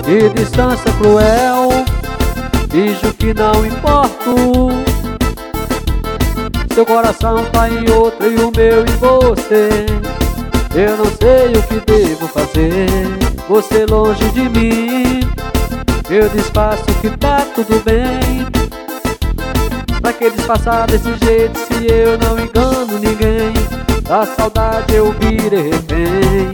Que distância cruel, finjo que não importo. Seu coração tá em outro e o meu em você. Eu não sei o que devo fazer, você longe de mim. Eu disfarço que tá tudo bem. Pra que disfarçar desse jeito se eu não engano ninguém? Da saudade eu virei refém.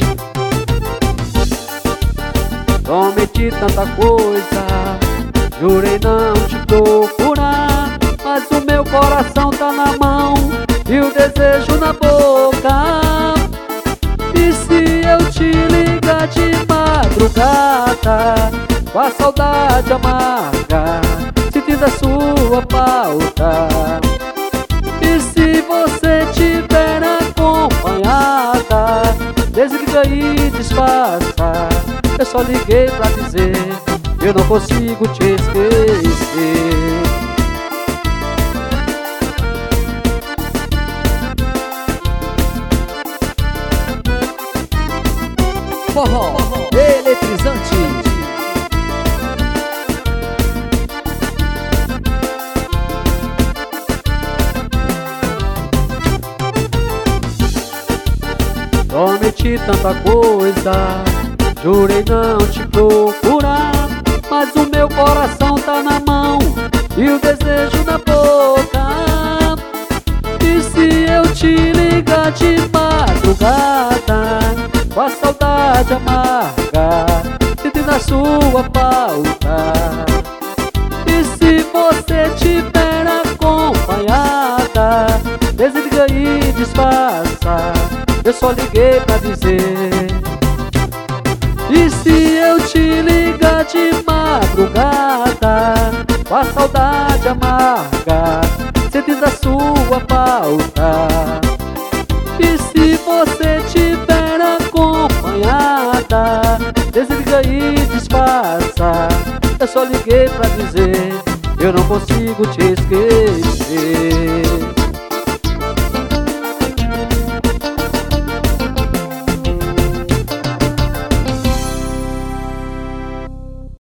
Prometi tanta coisa, jurei não te procurar, mas o meu coração tá na mão e o desejo na boca. E se eu te ligar de madrugada, com a saudade amarga, sentindo a sua falta? E se você tiver acompanhada, desliga e disfarça. Eu só liguei pra dizer, eu não consigo te esquecer. Forró eletrizante. Prometi tanta coisa, jurei não te procurar, mas o meu coração tá na mão e o desejo na boca. E se eu te ligar de madrugada, com a saudade amarga, sentindo a sua falta? E se você tiver acompanhada, desliga e disfarça. Eu só liguei pra dizer. E se eu te ligar de madrugada, com a saudade amarga, sentindo a sua falta? E se você tiver acompanhada, desliga e disfarça. Eu só liguei pra dizer, eu não consigo te esquecer.